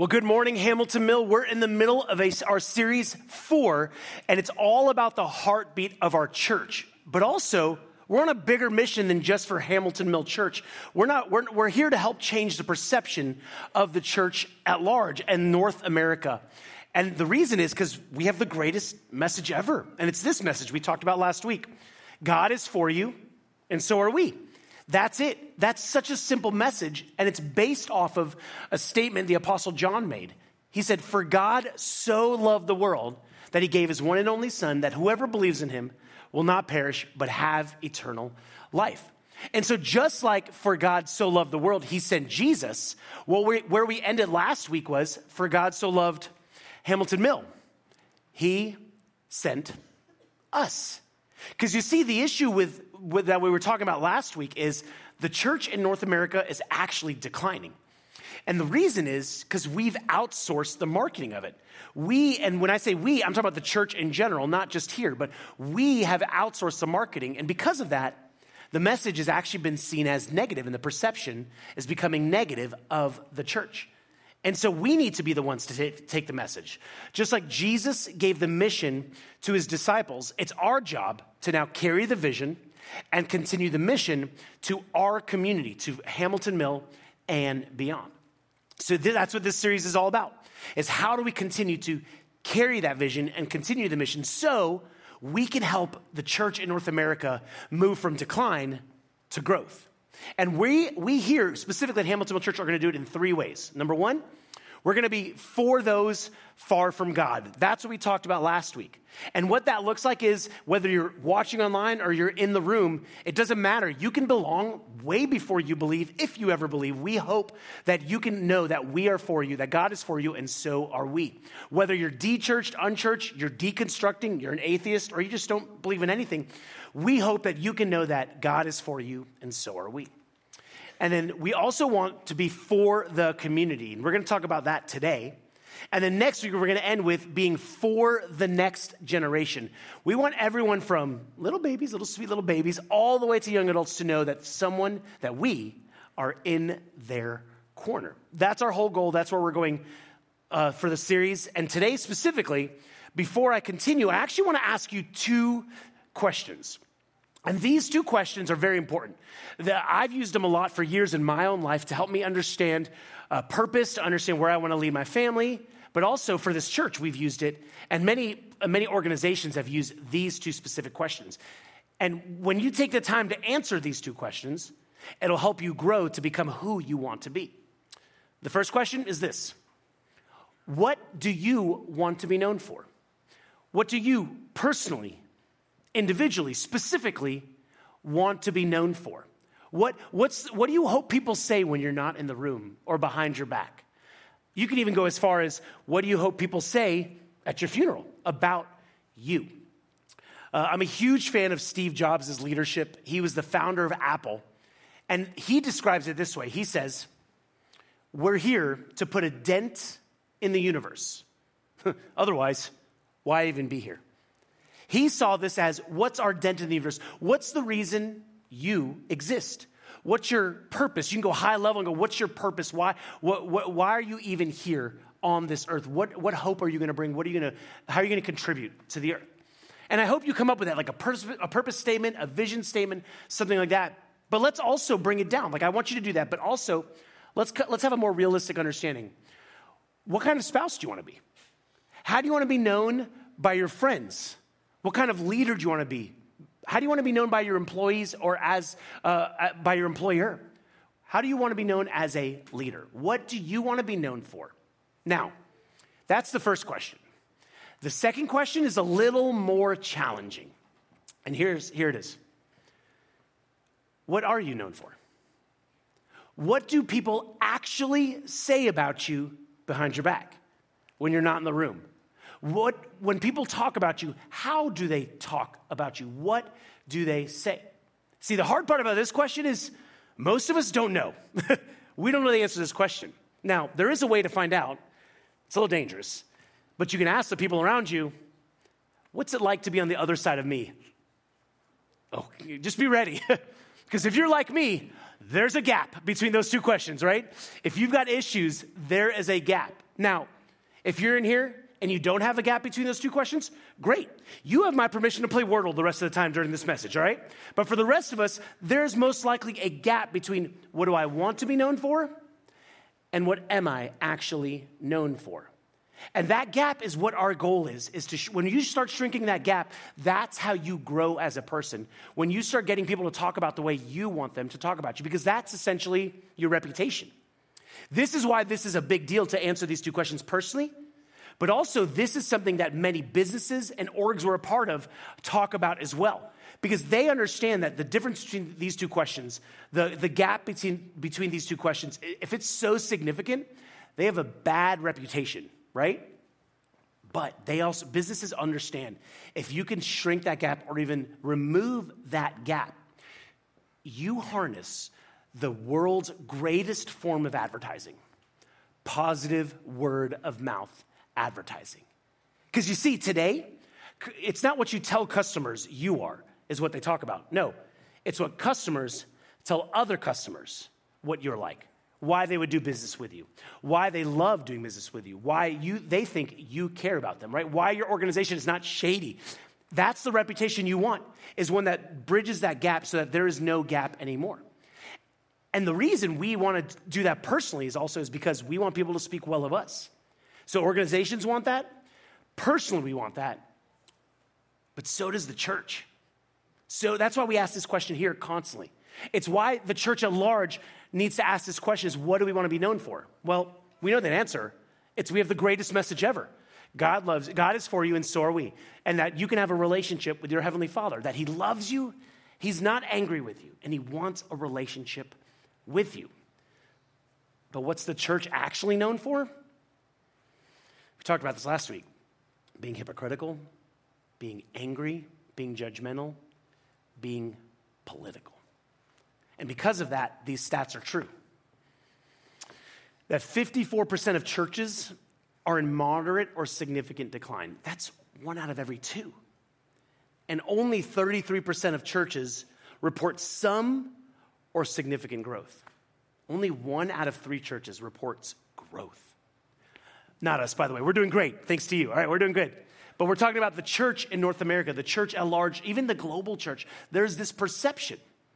Well, good morning, Hamilton Mill. We're in the middle of our series 4, and it's all about the heartbeat of our church. But also, we're on a bigger mission than just for Hamilton Mill Church. We're here to help change the perception of the church at large and North America. And the reason is because we have the greatest message ever. And it's this message we talked about last week. God is for you, and so are we. That's it. That's such a simple message, and it's based off of a statement the Apostle John made. He said, "For God so loved the world that he gave his one and only Son, that whoever believes in him will not perish, but have eternal life." And so just like for God so loved the world, he sent Jesus, where we ended last week was, for God so loved Hamilton Mill, he sent us. Because you see, the issue with that we were talking about last week is the church in North America is actually declining. And the reason is because we've outsourced the marketing of it. And when I say we, I'm talking about the church in general, not just here, but we have outsourced the marketing. And because of that, the message has actually been seen as negative, and the perception is becoming negative of the church. And so we need to be the ones to take the message. Just like Jesus gave the mission to his disciples, it's our job to now carry the vision and continue the mission to our community, to Hamilton Mill and beyond. So that's what this series is all about, is how do we continue to carry that vision and continue the mission so we can help the church in North America move from decline to growth. And we here, specifically at Hamilton Mill Church, are going to do it in 3 ways. Number 1, we're going to be for those far from God. That's what we talked about last week. And what that looks like is whether you're watching online or you're in the room, it doesn't matter. You can belong way before you believe, if you ever believe. We hope that you can know that we are for you, that God is for you, and so are we. Whether you're de-churched, unchurched, you're deconstructing, you're an atheist, or you just don't believe in anything, we hope that you can know that God is for you, and so are we. And then we also want to be for the community. And we're going to talk about that today. And then next week, we're going to end with being for the next generation. We want everyone from little babies, little sweet little babies, all the way to young adults to know that we are in their corner. That's our whole goal. That's where we're going for the series. And today specifically, before I continue, I actually want to ask you 2 questions. And these 2 questions are very important. I've used them a lot for years in my own life to help me understand purpose, to understand where I want to lead my family, but also for this church, we've used it. And many organizations have used these 2 specific questions. And when you take the time to answer these 2 questions, it'll help you grow to become who you want to be. The first question is this: what do you want to be known for? What do you personally, individually, specifically want to be known for? What do you hope people say when you're not in the room or behind your back? You can even go as far as, what do you hope people say at your funeral about you? I'm a huge fan of Steve Jobs' leadership. He was the founder of Apple, and he describes it this way. He says, "We're here to put a dent in the universe. Otherwise, why even be here?" He saw this as, what's our dent in the universe? What's the reason you exist? What's your purpose? You can go high level and go, what's your purpose? Why are you even here on this earth? What hope are you going to bring? How are you going to contribute to the earth? And I hope you come up with that, like a purpose statement, a vision statement, something like that. But let's also bring it down. Like, I want you to do that. But also, let's have a more realistic understanding. What kind of spouse do you want to be? How do you want to be known by your friends? What kind of leader do you want to be? How do you want to be known by your employees or by your employer? How do you want to be known as a leader? What do you want to be known for? Now, that's the first question. The second question is a little more challenging. And here it is. What are you known for? What do people actually say about you behind your back when you're not in the room? When people talk about you, how do they talk about you? What do they say? See, the hard part about this question is most of us don't know. We don't know the answer to this question. Now, there is a way to find out. It's a little dangerous. But you can ask the people around you, what's it like to be on the other side of me? Oh, just be ready. Because if you're like me, there's a gap between those 2 questions, right? If you've got issues, there is a gap. Now, if you're in here and you don't have a gap between those two questions, great. You have my permission to play Wordle the rest of the time during this message, all right? But for the rest of us, there's most likely a gap between what do I want to be known for and what am I actually known for? And that gap is what our goal is to, when you start shrinking that gap, that's how you grow as a person. When you start getting people to talk about the way you want them to talk about you, because that's essentially your reputation. This is why this is a big deal to answer these two questions personally, but also this is something that many businesses and orgs we're a part of talk about as well. Because they understand that the difference between these two questions, the gap between these two questions, if it's so significant, they have a bad reputation, right? But businesses understand if you can shrink that gap or even remove that gap, you harness the world's greatest form of advertising, positive word of mouth advertising. Because you see, today, it's not what you tell customers you are, is what they talk about. No, it's what customers tell other customers what you're like, why they would do business with you, why they love doing business with you, why they think you care about them, right? Why your organization is not shady. That's the reputation you want, is one that bridges that gap so that there is no gap anymore. And the reason we want to do that personally is because we want people to speak well of us. So organizations want that. Personally, we want that. But so does the church. So that's why we ask this question here constantly. It's why the church at large needs to ask this question is, what do we want to be known for? Well, we know that answer. We have the greatest message ever. God is for you and so are we. And that you can have a relationship with your Heavenly Father, that He loves you, He's not angry with you, and He wants a relationship with you. But what's the church actually known for? We talked about this last week. Being hypocritical, being angry, being judgmental, being political. And because of that, these stats are true. That 54% of churches are in moderate or significant decline. That's 1 out of every 2. And only 33% of churches report some or significant growth. Only 1 out of 3 churches reports growth. Not us, by the way. We're doing great, thanks to you. All right, we're doing good. But we're talking about the church in North America, the church at large, even the global church. There's this perception.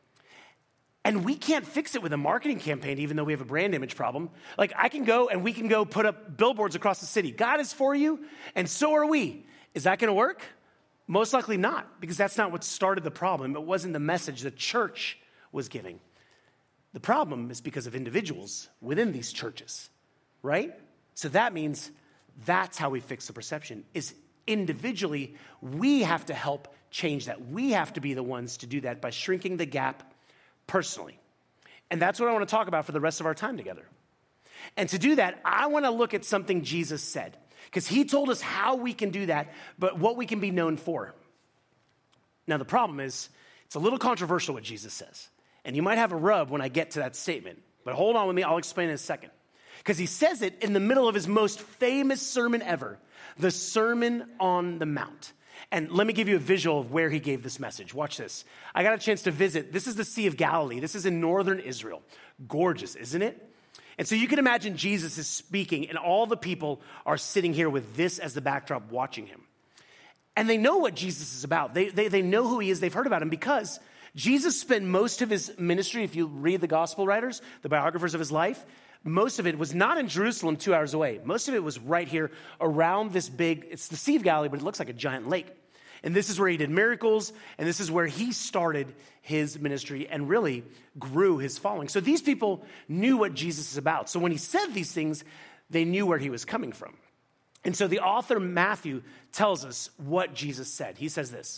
And we can't fix it with a marketing campaign, even though we have a brand image problem. Like, we can go put up billboards across the city. God is for you, and so are we. Is that going to work? Most likely not, because that's not what started the problem. It wasn't the message the church was giving. The problem is because of individuals within these churches, right? So that means that's how we fix the perception, is individually, we have to help change that. We have to be the ones to do that by shrinking the gap personally. And that's what I want to talk about for the rest of our time together. And to do that, I want to look at something Jesus said, because He told us how we can do that, but what we can be known for. Now, the problem is, it's a little controversial what Jesus says. And you might have a rub when I get to that statement. But hold on with me, I'll explain in a second. Because He says it in the middle of His most famous sermon ever, the Sermon on the Mount. And let me give you a visual of where He gave this message. Watch this. I got a chance to visit. This is the Sea of Galilee. This is in northern Israel. Gorgeous, isn't it? And so you can imagine Jesus is speaking, and all the people are sitting here with this as the backdrop watching Him. And they know what Jesus is about. They know who He is. They've heard about Him because Jesus spent most of His ministry, if you read the gospel writers, the biographers of His life, most of it was not in Jerusalem 2 hours away. Most of it was right here around this big, it's the Sea of Galilee, but it looks like a giant lake. And this is where He did miracles, and this is where He started His ministry and really grew His following. So these people knew what Jesus is about. So when He said these things, they knew where He was coming from. And so the author Matthew tells us what Jesus said. He says this: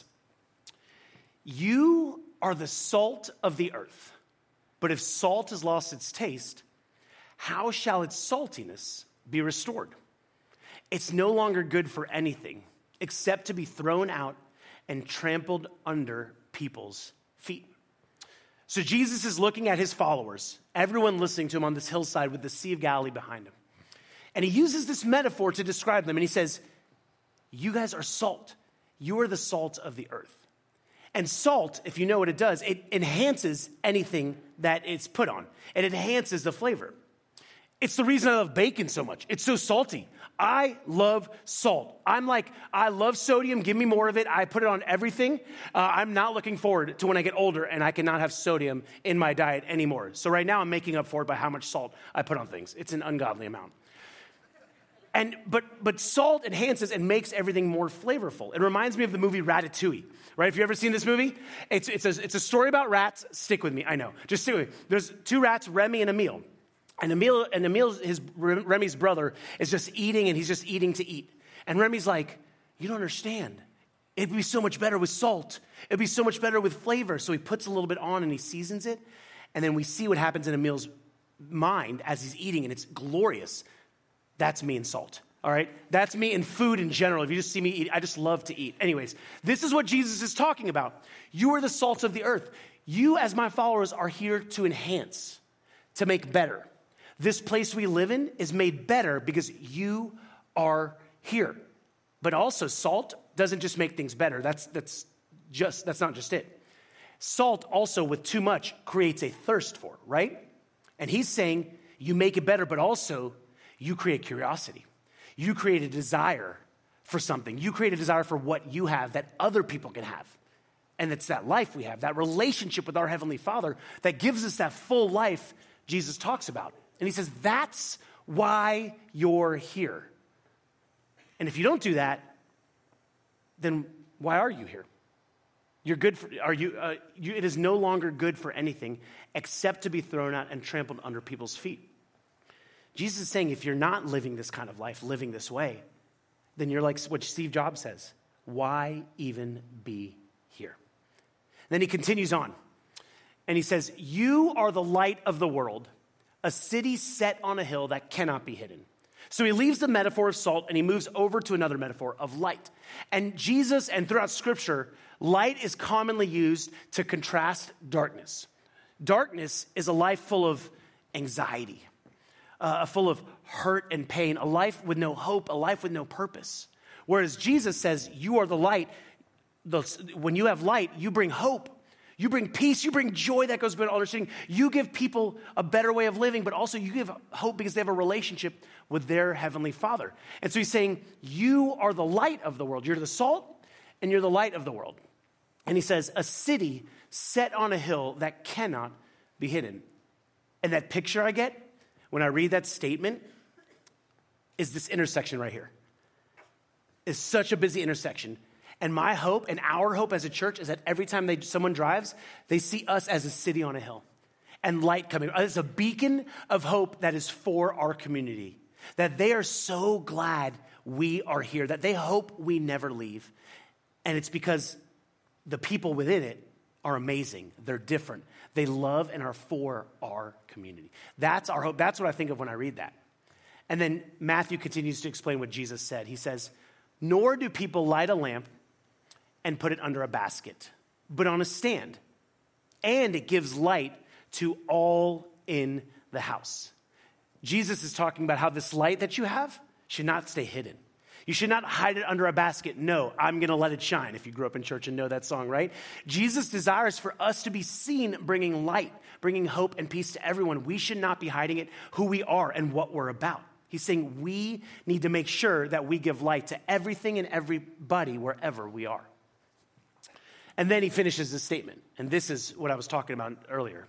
"You are the salt of the earth, but if salt has lost its taste, how shall its saltiness be restored? It's no longer good for anything except to be thrown out and trampled under people's feet." So Jesus is looking at His followers, everyone listening to Him on this hillside with the Sea of Galilee behind Him. And He uses this metaphor to describe them. And He says, you guys are salt. You are the salt of the earth. And salt, if you know what it does, it enhances anything that it's put on. It enhances the flavor. It's the reason I love bacon so much. It's so salty. I love salt. I love sodium. Give me more of it. I put it on everything. I'm not looking forward to when I get older and I cannot have sodium in my diet anymore. So right now I'm making up for it by how much salt I put on things. It's an ungodly amount. But salt enhances and makes everything more flavorful. It reminds me of the movie Ratatouille, right? Have you ever seen this movie? It's a story about rats. Stick with me. I know. Just stick with me. There's two rats, Remy and Emile. And Emile, Remy's brother, is just eating, and he's just eating to eat. And Remy's like, you don't understand. It'd be so much better with salt. It'd be so much better with flavor. So he puts a little bit on and he seasons it. And then we see what happens in Emile's mind as he's eating, and it's glorious. That's me in salt, all right? That's me in food in general. If you just see me eat, I just love to eat. Anyways, this is what Jesus is talking about. You are the salt of the earth. You, as my followers, are here to enhance, to make better. This place we live in is made better because you are here. But also, salt doesn't just make things better. That's not just it. Salt also, with too much, creates a thirst for, right? And he's saying you make it better, but also you create curiosity. You create a desire for something. You create a desire for what you have that other people can have. And it's that life we have, that relationship with our Heavenly Father that gives us that full life Jesus talks about. And he says, that's why you're here. And if you don't do that, then why are you here? You're good for, it is no longer good for anything except to be thrown out and trampled under people's feet. Jesus is saying, if you're not living this kind of life, living this way, then you're like what Steve Jobs says, why even be here? Then he continues on, and he says, you are the light of the world, a city set on a hill that cannot be hidden. So he leaves the metaphor of salt and he moves over to another metaphor of light. And Jesus, and throughout Scripture, light is commonly used to contrast darkness. Darkness is a life full of anxiety, full of hurt and pain, a life with no hope, a life with no purpose. Whereas Jesus says, you are the light. When you have light, you bring hope. You bring peace, you bring joy that goes beyond understanding. You give people a better way of living, but also you give hope because they have a relationship with their Heavenly Father. And so he's saying, you are the light of the world. You're the salt and you're the light of the world. And he says, a city set on a hill that cannot be hidden. And that picture I get when I read that statement is this intersection right here. It's such a busy intersection. And my hope and our hope as a church is that every time someone drives, they see us as a city on a hill and light coming. It's a beacon of hope that is for our community, that they are so glad we are here, that they hope we never leave. And it's because the people within it are amazing. They're different. They love and are for our community. That's our hope. That's what I think of when I read that. And then Matthew continues to explain what Jesus said. He says, nor do people light a lamp and put it under a basket, but on a stand. And it gives light to all in the house. Jesus is talking about how this light that you have should not stay hidden. You should not hide it under a basket. No, I'm going to let it shine. If you grew up in church and know that song, right? Jesus desires for us to be seen bringing light, bringing hope and peace to everyone. We should not be hiding it, who we are and what we're about. He's saying we need to make sure that we give light to everything and everybody wherever we are. And then he finishes the statement, and this is what I was talking about earlier.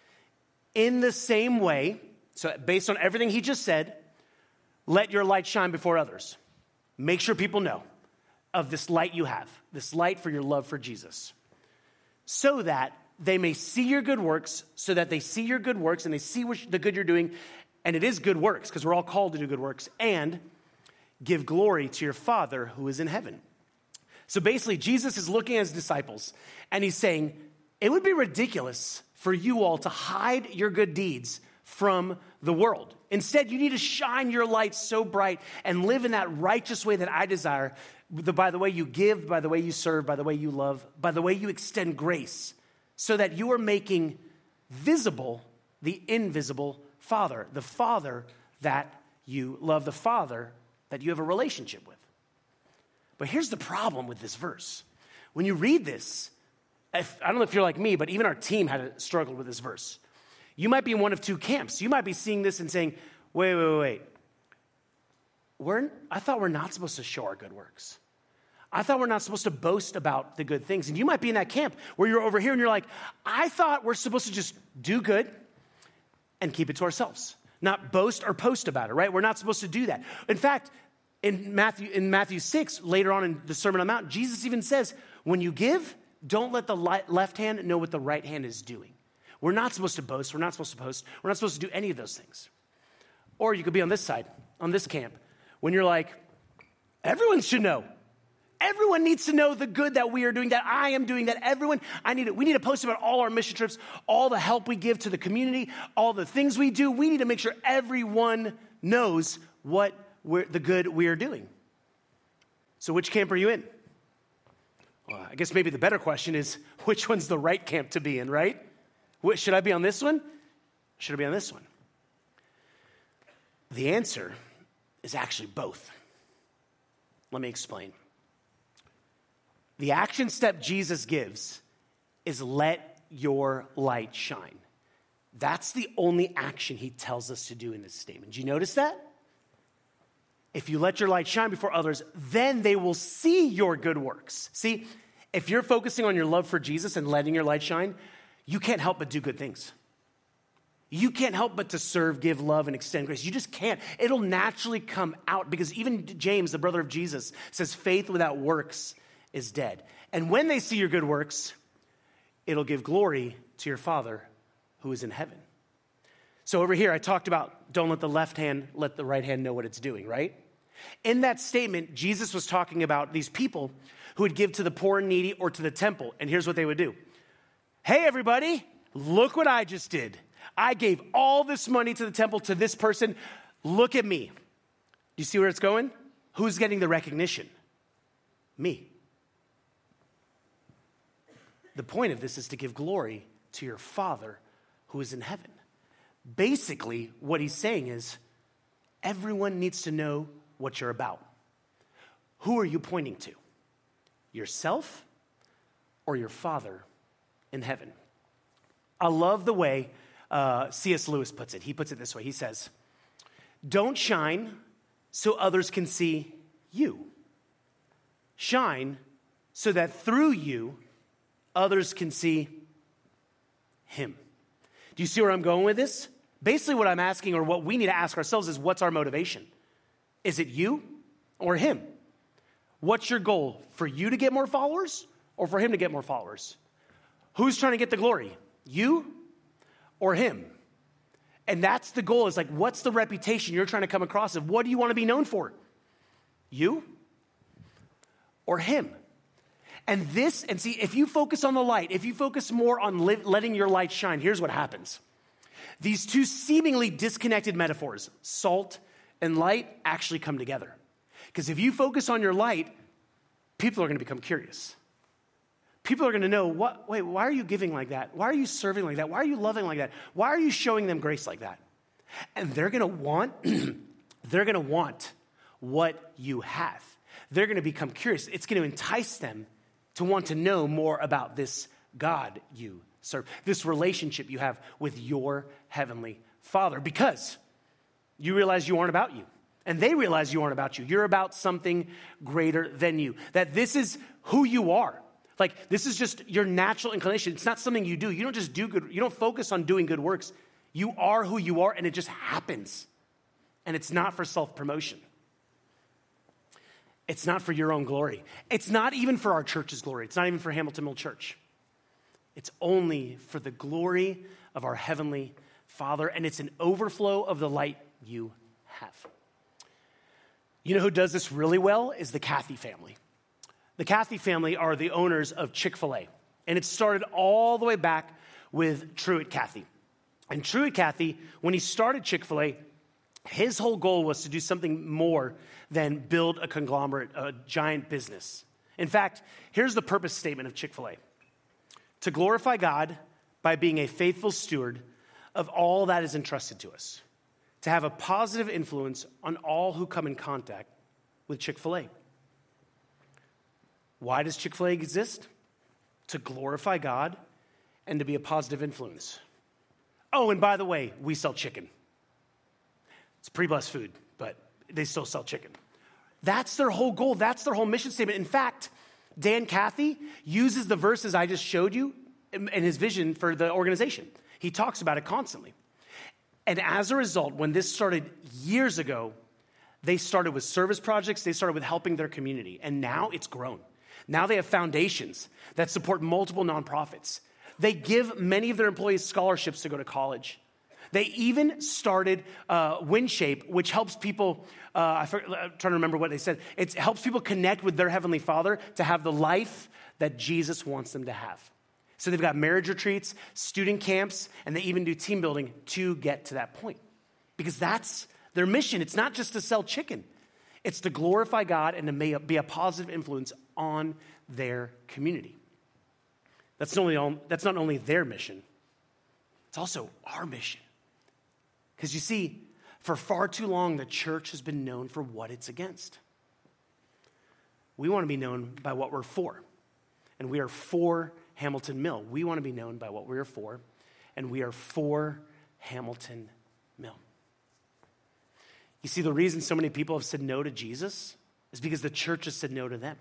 In the same way, so based on everything he just said, let your light shine before others. Make sure people know of this light you have, this light for your love for Jesus, so that they may see your good works, and they see the good you're doing, and it is good works, because we're all called to do good works, and give glory to your Father who is in heaven. So basically, Jesus is looking at his disciples, and he's saying, it would be ridiculous for you all to hide your good deeds from the world. Instead, you need to shine your light so bright and live in that righteous way that I desire, by the way you give, by the way you serve, by the way you love, by the way you extend grace, so that you are making visible the invisible Father, the Father that you love, the Father that you have a relationship with. But here's the problem with this verse. When you read this, I don't know if you're like me, but even our team had struggled with this verse. You might be in one of two camps. You might be seeing this and saying, wait. I thought we're not supposed to show our good works. I thought we're not supposed to boast about the good things. And you might be in that camp where you're over here and you're like, I thought we're supposed to just do good and keep it to ourselves, not boast or post about it, right? We're not supposed to do that. In fact, in Matthew 6, later on in the Sermon on the Mount, Jesus even says, when you give, don't let the left hand know what the right hand is doing. We're not supposed to boast. We're not supposed to post. We're not supposed to do any of those things. Or you could be on this side, on this camp, when you're like, everyone should know. Everyone needs to know the good that we are doing, that I am doing, that we need to post about all our mission trips, all the help we give to the community, all the things we do. We need to make sure everyone knows the good we are doing. So which camp are you in? Well, I guess maybe the better question is, which one's the right camp to be in, right? Should I be on this one? Should I be on this one? The answer is actually both. Let me explain. The action step Jesus gives is let your light shine. That's the only action he tells us to do in this statement. Do you notice that? If you let your light shine before others, then they will see your good works. See, if you're focusing on your love for Jesus and letting your light shine, you can't help but do good things. You can't help but to serve, give love, and extend grace. You just can't. It'll naturally come out because even James, the brother of Jesus, says faith without works is dead. And when they see your good works, it'll give glory to your Father who is in heaven. So over here, I talked about don't let the left hand let the right hand know what it's doing, right? In that statement, Jesus was talking about these people who would give to the poor and needy or to the temple. And here's what they would do. Hey, everybody, look what I just did. I gave all this money to the temple, to this person. Look at me. Do you see where it's going? Who's getting the recognition? Me. The point of this is to give glory to your Father who is in heaven. Basically, what he's saying is everyone needs to know what you're about. Who are you pointing to? Yourself or your Father in heaven? I love the way C.S. Lewis puts it. He puts it this way. He says, don't shine so others can see you. Shine so that through you, others can see him. Do you see where I'm going with this? Basically what I'm asking, or what we need to ask ourselves, is what's our motivation? Is it you or him? What's your goal? For you to get more followers or for him to get more followers? Who's trying to get the glory? You or him? And that's the goal, is like, what's the reputation you're trying to come across of? What do you want to be known for? You or him? And see, if you focus on the light, if you focus more on letting your light shine, here's what happens. These two seemingly disconnected metaphors, salt and light, actually come together. Because if you focus on your light, people are going to become curious. People are going to know, why are you giving like that? Why are you serving like that? Why are you loving like that? Why are you showing them grace like that? And they're going to want, what you have. They're going to become curious. It's going to entice them to want to know more about this God you serve, this relationship you have with your heavenly Father, because you realize you aren't about you. And they realize you aren't about you. You're about something greater than you. That this is who you are. Like, this is just your natural inclination. It's not something you do. You don't just do good. You don't focus on doing good works. You are who you are, and it just happens. And it's not for self-promotion. It's not for your own glory. It's not even for our church's glory. It's not even for Hamilton Mill Church. It's only for the glory of our heavenly Father, and it's an overflow of the light you have. You know who does this really well is the Cathy family. The Cathy family are the owners of Chick-fil-A, and it started all the way back with Truett Cathy. And Truett Cathy, when he started Chick-fil-A, his whole goal was to do something more than build a conglomerate, a giant business. In fact, here's the purpose statement of Chick-fil-A: to glorify God by being a faithful steward of all that is entrusted to us, to have a positive influence on all who come in contact with Chick-fil-A. Why does Chick-fil-A exist? To glorify God and to be a positive influence. Oh, and by the way, we sell chicken. It's pretty blessed food, but they still sell chicken. That's their whole goal. That's their whole mission statement. In fact, Dan Cathy uses the verses I just showed you in his vision for the organization. He talks about it constantly. And as a result, when this started years ago, they started with service projects. They started with helping their community. And now it's grown. Now they have foundations that support multiple nonprofits. They give many of their employees scholarships to go to college. They even started WinShape, which helps people, I'm trying to remember what they said. It helps people connect with their Heavenly Father to have the life that Jesus wants them to have. So they've got marriage retreats, student camps, and they even do team building to get to that point. Because that's their mission. It's not just to sell chicken. It's to glorify God and to be a positive influence on their community. That's not only their mission, it's also our mission. Because you see, for far too long, the church has been known for what it's against. We want to be known by what we're for. And we are for Hamilton Mill. We want to be known by what we are for. And we are for Hamilton Mill. You see, the reason so many people have said no to Jesus is because the church has said no to them.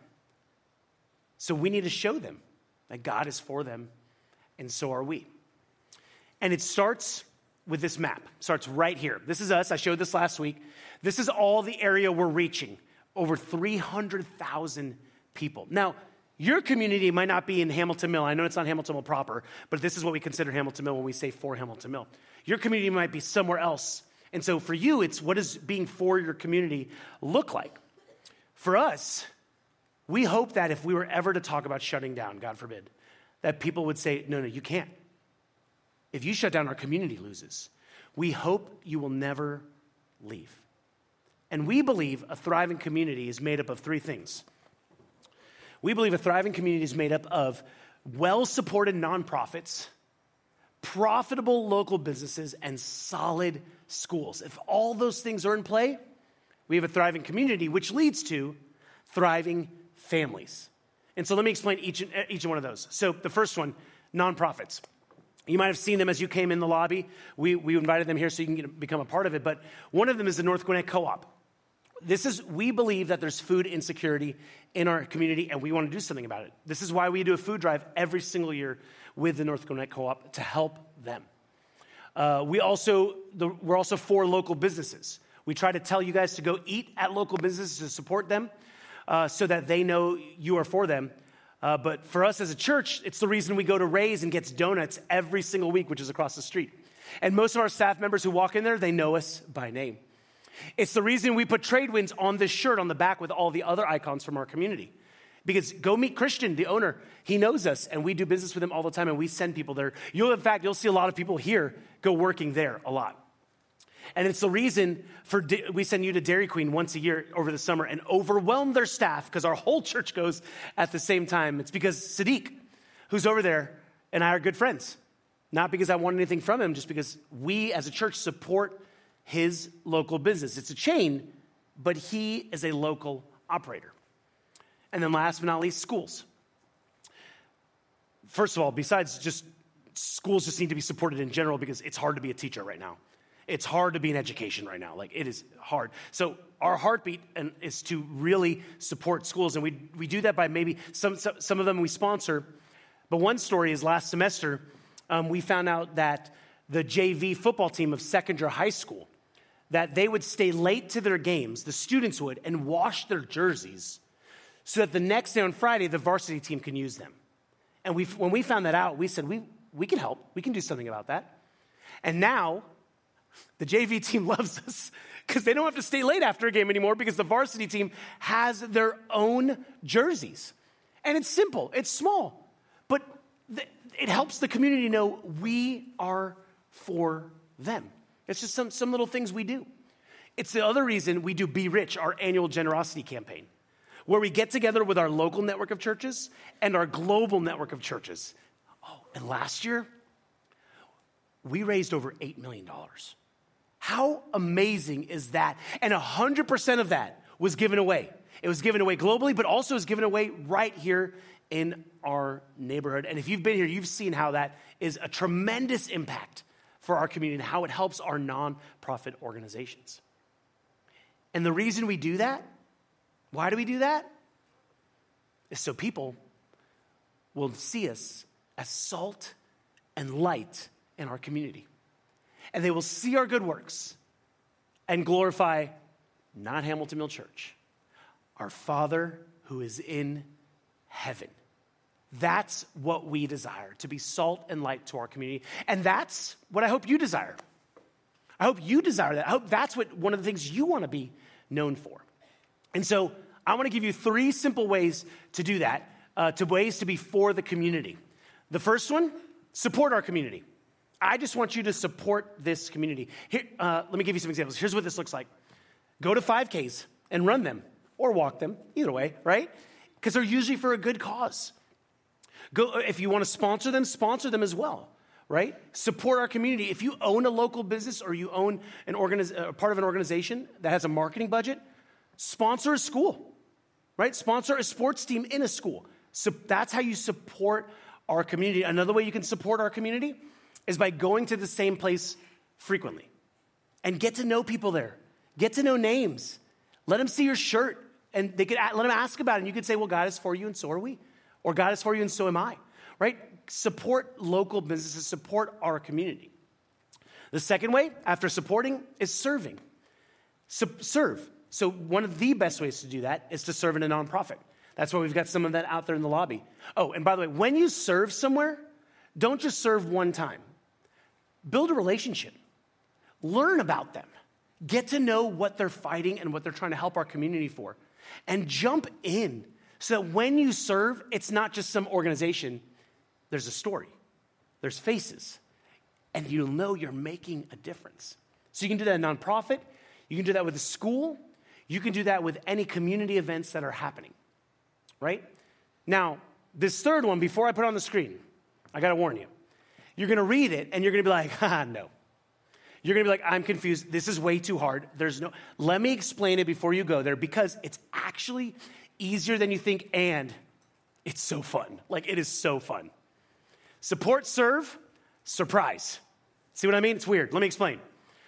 So we need to show them that God is for them, and so are we. And it starts with this map. It starts right here. This is us. I showed this last week. This is all the area we're reaching. Over 300,000 people. Now, your community might not be in Hamilton Mill. I know it's not Hamilton Mill proper, but this is what we consider Hamilton Mill when we say for Hamilton Mill. Your community might be somewhere else. And so for you, it's what does being for your community look like? For us, we hope that if we were ever to talk about shutting down, God forbid, that people would say, no, you can't. If you shut down, our community loses. We hope you will never leave. And we believe a thriving community is made up of three things. We believe a thriving community is made up of well-supported nonprofits, profitable local businesses, and solid schools. If all those things are in play, we have a thriving community, which leads to thriving families. And so let me explain each one of those. So the first one, nonprofits. You might have seen them as you came in the lobby. We invited them here so you can become a part of it. But one of them is the North Gwinnett Co-op. We believe that there's food insecurity in our community, and we want to do something about it. This is why we do a food drive every single year with the North Gwinnett Co-op to help them. We're also for local businesses. We try to tell you guys to go eat at local businesses to support them so that they know you are for them. But for us as a church, it's the reason we go to Ray's and gets donuts every single week, which is across the street. And most of our staff members who walk in there, they know us by name. It's the reason we put Tradewinds on this shirt on the back with all the other icons from our community. Because go meet Christian, the owner. He knows us, and we do business with him all the time, and we send people there. You'll see a lot of people here go working there a lot. And it's the reason we send you to Dairy Queen once a year over the summer and overwhelm their staff because our whole church goes at the same time. It's because Sadiq, who's over there, and I are good friends. Not because I want anything from him, just because we as a church support his local business. It's a chain, but he is a local operator. And then last but not least, schools. First of all, besides just schools just need to be supported in general because it's hard to be a teacher right now. It's hard to be in education right now. Like, it is hard. So our heartbeat is to really support schools, and we do that by maybe some of them we sponsor. But one story is last semester, we found out that the JV football team of Secondra High School, that they would stay late to their games, the students would, and wash their jerseys so that the next day on Friday, the varsity team can use them. And when we found that out, we said, we can help. We can do something about that. And now the JV team loves us because they don't have to stay late after a game anymore because the varsity team has their own jerseys. And it's simple. It's small. But it helps the community know we are for them. It's just some little things we do. It's the other reason we do Be Rich, our annual generosity campaign, where we get together with our local network of churches and our global network of churches. Oh, and last year, we raised over $8 million. How amazing is that? And 100% of that was given away. It was given away globally, but also was given away right here in our neighborhood. And if you've been here, you've seen how that is a tremendous impact for our community and how it helps our nonprofit organizations. And the reason we do that, why do we do that? Is so people will see us as salt and light in our community. And they will see our good works and glorify not Hamilton Mill Church, our Father who is in heaven. That's what we desire, to be salt and light to our community. And that's what I hope you desire. I hope you desire that. I hope that's one of the things you want to be known for. And so I want to give you 3 simple ways to do that, ways to be for the community. The first one, support our community. I just want you to support this community. Here, let me give you some examples. Here's what this looks like. Go to 5Ks and run them or walk them, either way, right? Because they're usually for a good cause. Go, if you want to sponsor them as well, right? Support our community. If you own a local business or you own part of an organization that has a marketing budget, sponsor a school, right? Sponsor a sports team in a school. So that's how you support our community. Another way you can support our community is by going to the same place frequently and get to know people there. Get to know names. Let them see your shirt and let them ask about it. And you could say, well, God is for you and so are we. Or God is for you and so am I, right? Support local businesses, support our community. The second way, after supporting, is serving. Serve. So one of the best ways to do that is to serve in a nonprofit. That's why we've got some of that out there in the lobby. Oh, and by the way, when you serve somewhere, don't just serve one time. Build a relationship. Learn about them. Get to know what they're fighting and what they're trying to help our community for. And jump in so that when you serve, it's not just some organization. There's a story. There's faces. And you'll know you're making a difference. So you can do that in a nonprofit. You can do that with a school. You can do that with any community events that are happening. Right? Now, this third one, before I put it on the screen, I got to warn you. You're going to read it, and you're going to be like, no. You're going to be like, I'm confused. This is way too hard. Let me explain it before you go there, because it's actually easier than you think, and it's so fun. Like, it is so fun. Support, serve, surprise. See what I mean? It's weird. Let me explain.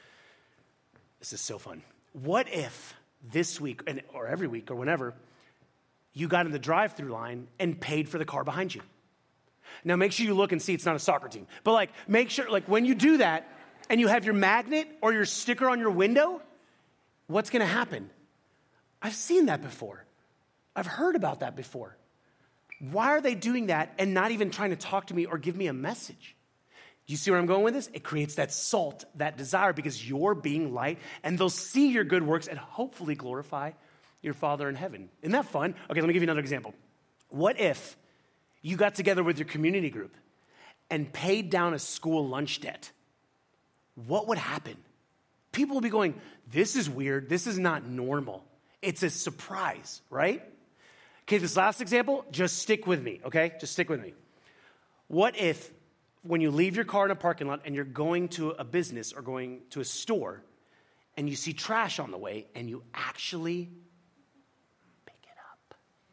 This is so fun. What if this week, or every week, or whenever, you got in the drive-through line and paid for the car behind you? Now, make sure you look and see it's not a soccer team. But, make sure, when you do that, and you have your magnet or your sticker on your window, what's going to happen? I've seen that before. I've heard about that before. Why are they doing that and not even trying to talk to me or give me a message? You see where I'm going with this? It creates that salt, that desire, because you're being light, and they'll see your good works and hopefully glorify your Father in heaven. Isn't that fun? Okay, let me give you another example. What if you got together with your community group and paid down a school lunch debt? What would happen? People will be going, this is weird. This is not normal. It's a surprise, right? Okay, this last example, just stick with me, okay? Just stick with me. What if when you leave your car in a parking lot and you're going to a business or going to a store and you see trash on the way and you actually pick it up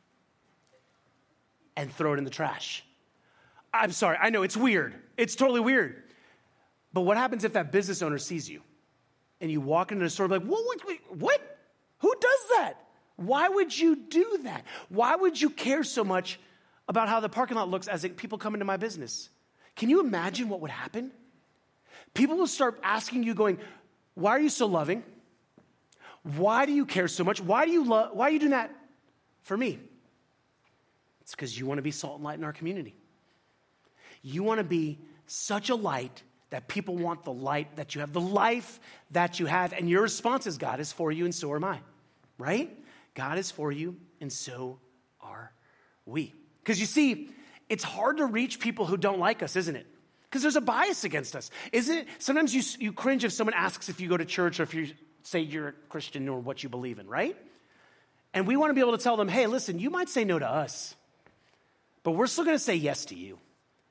and throw it in the trash? I'm sorry, I know it's weird. It's totally weird. But what happens if that business owner sees you and you walk into the store and be like, what? Who does that? Why would you do that? Why would you care so much about how the parking lot looks as people come into my business? Can you imagine what would happen? People will start asking you, going, why are you so loving? Why do you care so much? Why are you doing that for me? It's because you want to be salt and light in our community. You want to be such a light that people want the light that you have, the life that you have. And your response is, God is for you and so am I, right? God is for you and so are we. Because you see, it's hard to reach people who don't like us, isn't it? Because there's a bias against us. Isn't it? Sometimes you cringe if someone asks if you go to church or if you say you're a Christian or what you believe in, right? And we want to be able to tell them, hey, listen, you might say no to us, but we're still going to say yes to you.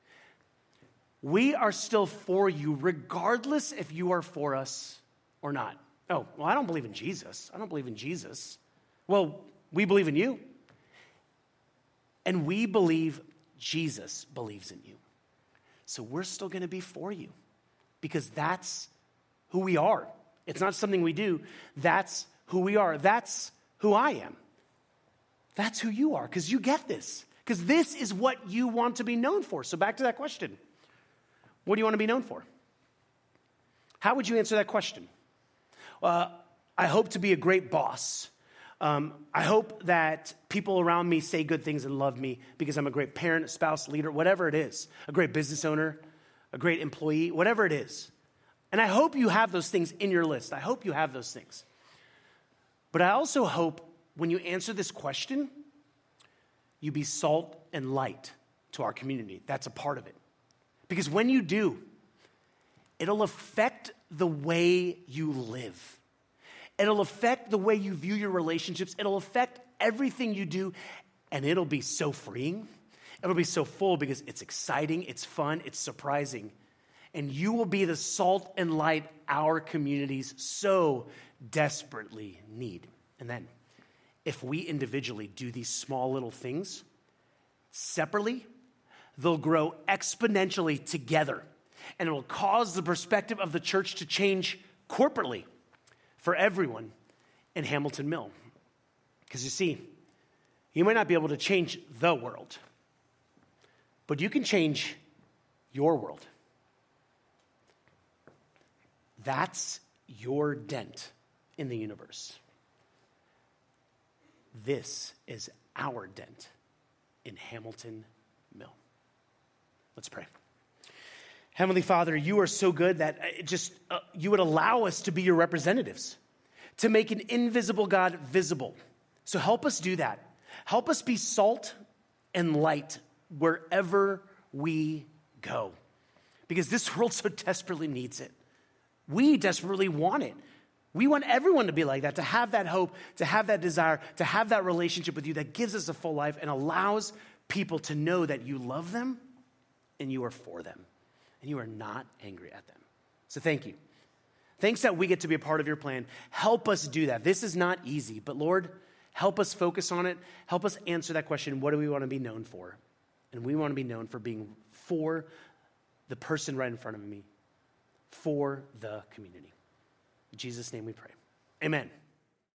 We are still for you, regardless if you are for us or not. Oh, well, I don't believe in Jesus. I don't believe in Jesus. Well, we believe in you. And we believe Jesus believes in you. So we're still going to be for you because that's who we are. It's not something we do. That's who we are. That's who I am. That's who you are, because you get this. Because this is what you want to be known for. So back to that question. What do you want to be known for? How would you answer that question? I hope to be a great boss. I hope that people around me say good things and love me because I'm a great parent, spouse, leader, whatever it is. A great business owner, a great employee, whatever it is. And I hope you have those things in your list. I hope you have those things. But I also hope when you answer this question, you be salt and light to our community. That's a part of it. Because when you do, it'll affect the way you live. It'll affect the way you view your relationships. It'll affect everything you do, and it'll be so freeing. It'll be so full because it's exciting, it's fun, it's surprising. And you will be the salt and light our communities so desperately need. And then, if we individually do these small little things separately, they'll grow exponentially together. And it will cause the perspective of the church to change corporately for everyone in Hamilton Mill. Because you see, you might not be able to change the world, but you can change your world. That's your dent in the universe. This is our dent in Hamilton Mill. Let's pray. Heavenly Father, you are so good that you would allow us to be your representatives, to make an invisible God visible. So help us do that. Help us be salt and light wherever we go, because this world so desperately needs it. We desperately want it. We want everyone to be like that, to have that hope, to have that desire, to have that relationship with you that gives us a full life and allows people to know that you love them and you are for them and you are not angry at them. So thank you. Thanks that we get to be a part of your plan. Help us do that. This is not easy, but Lord, help us focus on it. Help us answer that question, what do we want to be known for? And we want to be known for being for the person right in front of me, for the community. In Jesus' name we pray. Amen.